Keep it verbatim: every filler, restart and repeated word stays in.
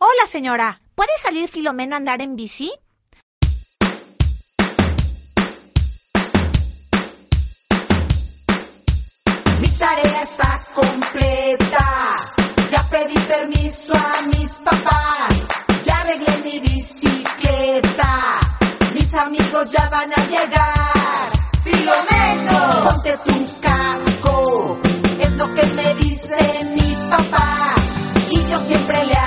Hola, señora. ¿Puede salir Filomena a andar en bici? Mi tarea está completa. Ya pedí permiso a mis papás. Ya arreglé mi bicicleta. Mis amigos ya van a llegar. Filomeno, ponte tu casco. Es lo que me dice mi papá. Y yo siempre le